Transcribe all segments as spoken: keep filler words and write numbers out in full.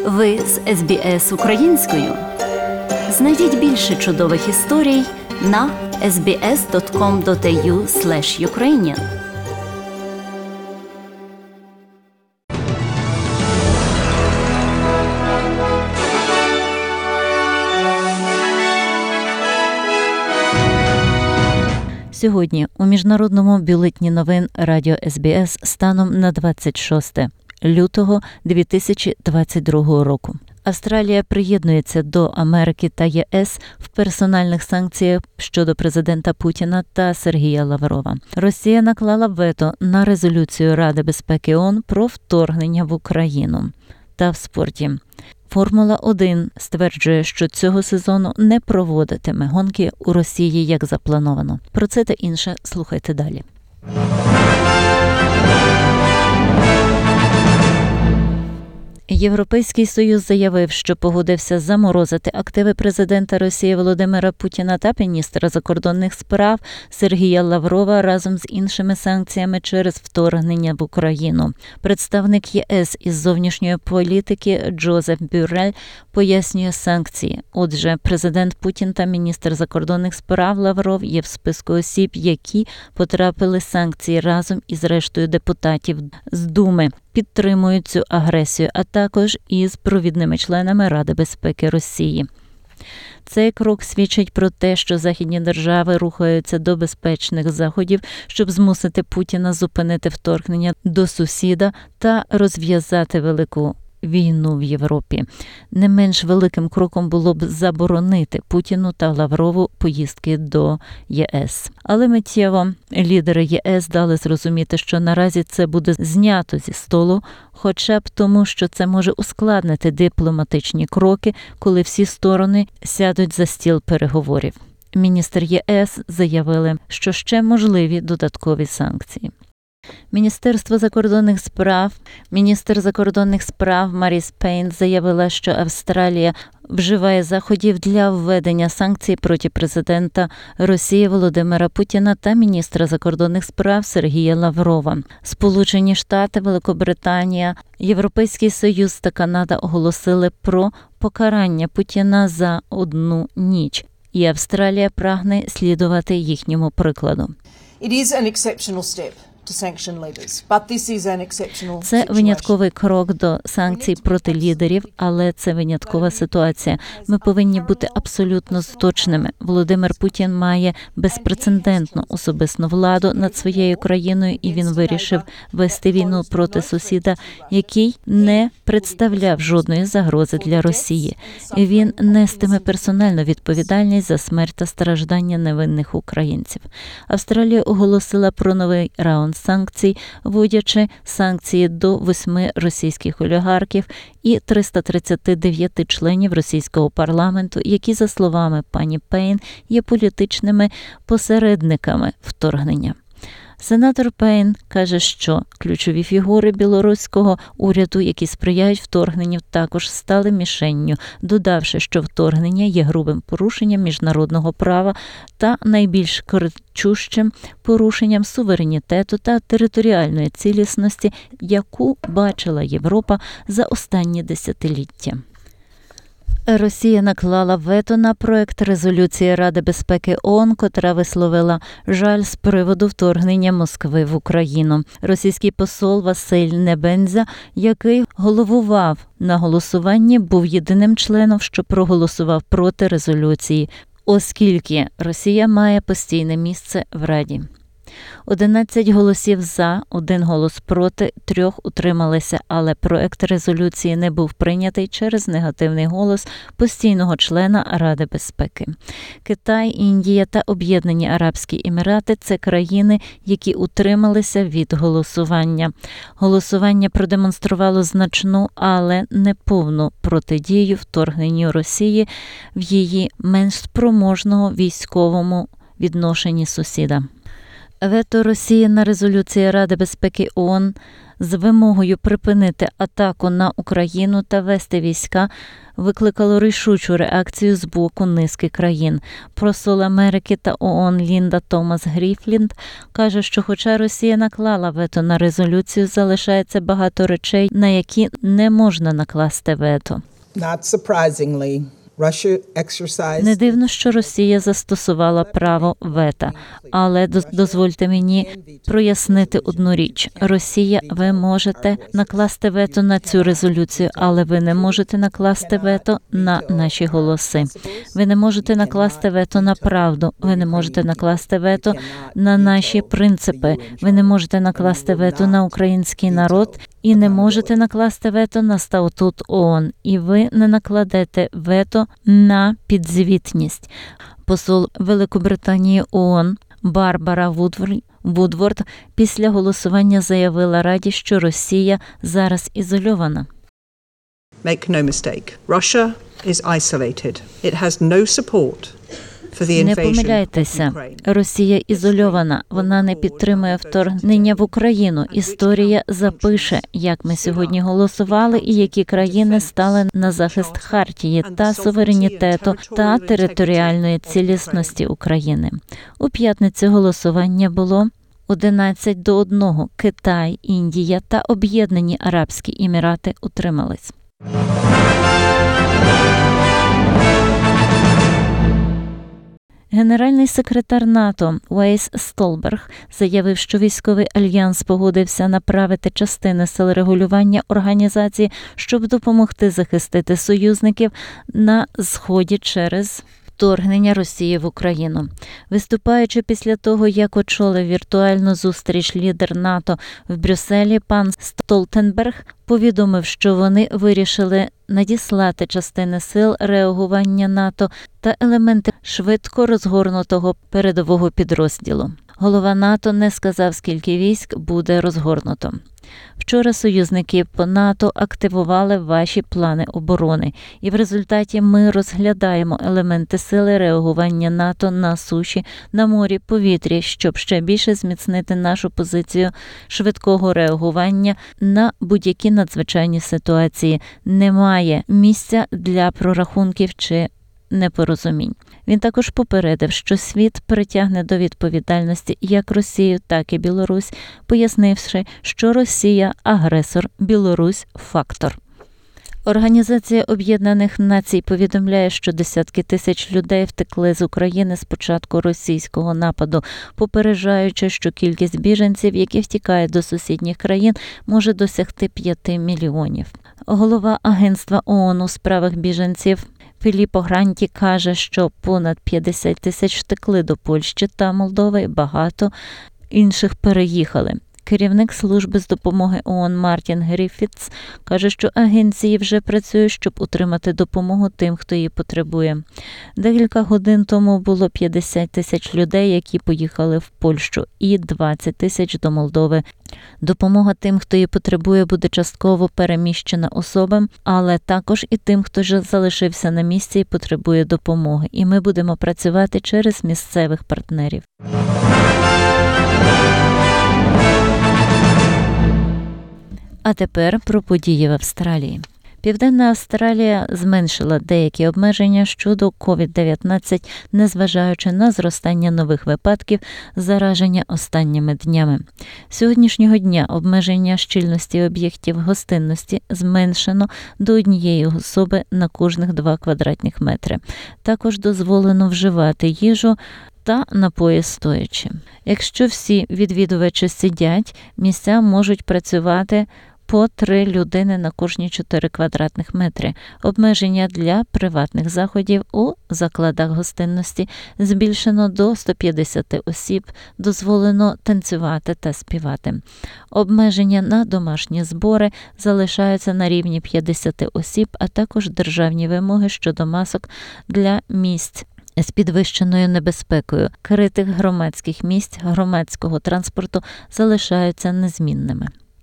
Ви з ес бі ес українською. Знайдіть більше чудових історій на ес бі ес крапка ком крапка ей ю слеш юкрейніан. Сьогодні у Міжнародному бюлетені новин Радіо ес бі ес станом на двадцять шосте лютого дві тисячі двадцять другого року. Австралія приєднується до Америки та є ес в персональних санкціях щодо президента Путіна та Сергія Лаврова. Росія наклала вето на резолюцію Ради безпеки ООН про вторгнення в Україну. Та в спорті. Формула один стверджує, що цього сезону не проводитиме гонки у Росії, як заплановано. Про це та інше слухайте далі. Європейський Союз заявив, що погодився заморозити активи президента Росії Володимира Путіна та міністра закордонних справ Сергія Лаврова разом з іншими санкціями через вторгнення в Україну. Представник є ес із зовнішньої політики Джозеф Борель пояснює санкції. Отже, президент Путін та міністр закордонних справ Лавров є в списку осіб, які потрапили санкції разом із рештою депутатів з Думи. Підтримують цю агресію, а також із провідними членами Ради безпеки Росії. Цей крок свідчить про те, що західні держави рухаються до безпечних заходів, щоб змусити Путіна зупинити вторгнення до сусіда та розв'язати велику війну в Європі. Не менш великим кроком було б заборонити Путіну та Лаврову поїздки до є ес. Але миттєво лідери є ес дали зрозуміти, що наразі це буде знято зі столу, хоча б тому, що це може ускладнити дипломатичні кроки, коли всі сторони сядуть за стіл переговорів. Міністр є ес заявили, що ще можливі додаткові санкції. Міністерство закордонних справ, міністр закордонних справ Маріс Пейн заявила, що Австралія вживає заходів для введення санкцій проти президента Росії Володимира Путіна та міністра закордонних справ Сергія Лаврова. Сполучені Штати, Великобританія, Європейський Союз та Канада оголосили про покарання Путіна за одну ніч. І Австралія прагне слідувати їхньому прикладу. It is an exceptional step. Це винятковий крок до санкцій проти лідерів, але це виняткова ситуація. Ми повинні бути абсолютно точними. Володимир Путін має безпрецедентну особисту владу над своєю країною, і він вирішив вести війну проти сусіда, який не представляв жодної загрози для Росії. Він нестиме персональну відповідальність за смерть та страждання невинних українців. Австралія оголосила про новий раунд санкцій, вводячи санкції до восьми російських олігархів і триста тридцять дев'ять членів російського парламенту, які, за словами пані Пейн, є політичними посередниками вторгнення. Сенатор Пейн каже, що ключові фігури білоруського уряду, які сприяють вторгненню, також стали мішенню, додавши, що вторгнення є грубим порушенням міжнародного права та найбільш кричущим порушенням суверенітету та територіальної цілісності, яку бачила Європа за останні десятиліття. Росія наклала вето на проект резолюції Ради безпеки ООН, котра висловила жаль з приводу вторгнення Москви в Україну. Російський посол Василь Небензя, який головував на голосуванні, був єдиним членом, що проголосував проти резолюції, оскільки Росія має постійне місце в Раді. одинадцять голосів за, один голос проти, трьох утрималися, але проект резолюції не був прийнятий через негативний голос постійного члена Ради безпеки. Китай, Індія та Об'єднані Арабські Емірати – це країни, які утрималися від голосування. Голосування продемонструвало значну, але не повну протидію вторгненню Росії в її менш спроможного військовому відношенні сусіда. Вето Росії на резолюції Ради безпеки ООН з вимогою припинити атаку на Україну та вести війська викликало рішучу реакцію з боку низки країн. Посол Америки та ООН Лінда Томас Гріфлінд каже, що хоча Росія наклала вето на резолюцію, залишається багато речей, на які не можна накласти вето. Not surprisingly, Russia exercised... Не дивно, що Росія застосувала право вета, але дозвольте мені прояснити одну річ. Росія, ви можете накласти вето на цю резолюцію, але ви не можете накласти вето на наші голоси. Ви не можете накласти вето на правду, ви не можете накласти вето на наші принципи, ви не можете накласти вето на український народ і не можете накласти вето на статут ООН. І ви не накладете вето на підзвітність. Посол Великобританії ООН Барбара Вудворд після голосування заявила Раді, що Росія зараз ізольована. Make no mistake, Russia is isolated. It has no support. Не помиляйтеся, Росія ізольована, вона не підтримує вторгнення в Україну. Історія запише, як ми сьогодні голосували і які країни стали на захист хартії та суверенітету та територіальної цілісності України. У п'ятницю голосування було одинадцять до одного. Китай, Індія та Об'єднані Арабські Емірати утримались. Генеральний секретар НАТО Вейс Столберг заявив, що військовий альянс погодився направити частини сил регулювання організації, щоб допомогти захистити союзників на Сході через вторгнення Росії в Україну. Виступаючи після того, як очолив віртуальну зустріч лідер НАТО в Брюсселі, пан Столтенберг повідомив, що вони вирішили надіслати частини сил реагування НАТО та елементи швидко розгорнутого передового підрозділу. Голова НАТО не сказав, скільки військ буде розгорнуто. Вчора союзники по НАТО активували ваші плани оборони, і в результаті ми розглядаємо елементи сили реагування НАТО на суші, на морі, повітрі, щоб ще більше зміцнити нашу позицію швидкого реагування на будь-які надзвичайні ситуації. Немає місця для прорахунків чи непорозумінь. Він також попередив, що світ притягне до відповідальності як Росію, так і Білорусь, пояснивши, що Росія – агресор, Білорусь – фактор. Організація Об'єднаних Націй повідомляє, що десятки тисяч людей втекли з України з початку російського нападу, попереджаючи, що кількість біженців, які втікають до сусідніх країн, може досягти п'яти мільйонів. Голова Агентства ООН у справах біженців Філіппо Гранті каже, що понад п'ятдесят тисяч втекли до Польщі та Молдови, багато інших переїхали. Керівник служби з допомоги ООН Мартін Гріфітс каже, що агенції вже працюють, щоб утримати допомогу тим, хто її потребує. Декілька годин тому було п'ятдесят тисяч людей, які поїхали в Польщу, і двадцять тисяч до Молдови. Допомога тим, хто її потребує, буде частково переміщена особам, але також і тим, хто вже залишився на місці і потребує допомоги. І ми будемо працювати через місцевих партнерів. А тепер про події в Австралії. Південна Австралія зменшила деякі обмеження щодо ковід дев'ятнадцять, незважаючи на зростання нових випадків зараження останніми днями. Сьогоднішнього дня обмеження щільності об'єктів гостинності зменшено до однієї особи на кожних два квадратних метри. Також дозволено вживати їжу та напої стоячи. Якщо всі відвідувачі сидять, місця можуть працювати по три людини на кожні чотири квадратних метри. Обмеження для приватних заходів у закладах гостинності збільшено до ста п'ятдесяти осіб, дозволено танцювати та співати. Обмеження на домашні збори залишаються на рівні п'ятдесят осіб, а також державні вимоги щодо масок для місць з підвищеною небезпекою критих громадських місць громадського транспорту залишаються незмінними.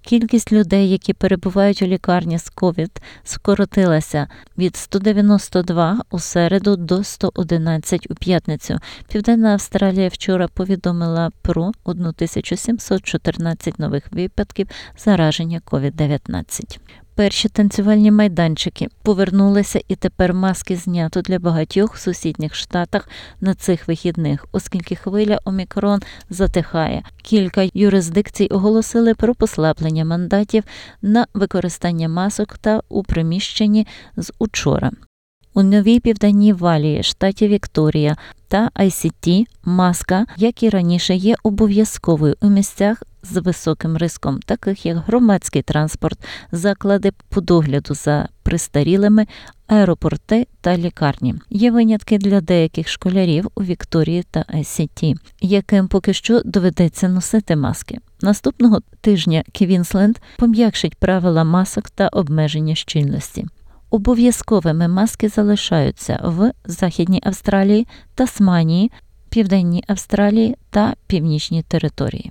Кількість людей, які перебувають у лікарні з ковід, скоротилася від сто дев'яносто два у середу до сто одинадцять у п'ятницю. Південна Австралія вчора повідомила про тисячу сімсот чотирнадцять нових випадків зараження ковід дев'ятнадцять. Перші танцювальні майданчики повернулися, і тепер маски знято для багатьох в сусідніх штатах на цих вихідних, оскільки хвиля омікрон затихає. Кілька юрисдикцій оголосили про послаблення мандатів на використання масок та у приміщенні з учора. У Новій Південній Валії, штаті Вікторія та Ай Сі Ті маска, як і раніше, є обов'язковою у місцях з високим ризиком, таких як громадський транспорт, заклади по догляду за престарілими, аеропорти та лікарні. Є винятки для деяких школярів у Вікторії та Ай Сі Ті, яким поки що доведеться носити маски. Наступного тижня Квінсленд пом'якшить правила масок та обмеження щільності. Обов'язковими маски залишаються в Західній Австралії, Тасманії, Південній Австралії та Північній території.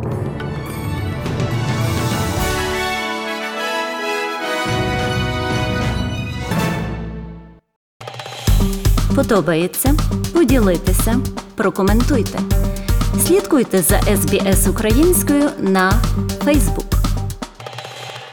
Подобається? Поділіться, прокоментуйте. Слідкуйте за Ес Бі Ес українською на Facebook.